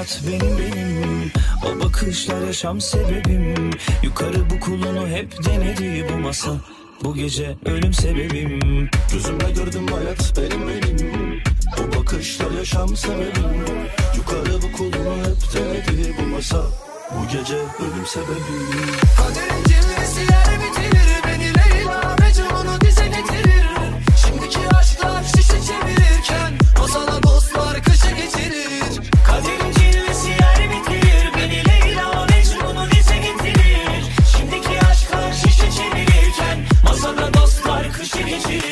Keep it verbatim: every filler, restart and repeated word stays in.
hayat benim benim. O bakışlar yaşam sebebim. Yukarı bu kulunu hep denedi bu masa. Bu gece ölüm sebebim. Gözümle gördüm hayat benim benim. O bakışlar yaşam sebebim. Yukarı bu kulunu hep denedi bu masa. Bu gece ölüm sebebim. Kaderin cilvesi yer bitirir. Beni Leyla Mecnun'u dize getirir. Şimdiki aşklar şişe çevirirken masada dostlar kışı geçirir. Kaderin cilvesi yer bitirir. Beni Leyla Mecnun'u dize getirir. Şimdiki aşklar şişe çevirirken masada dostlar kışı geçirir.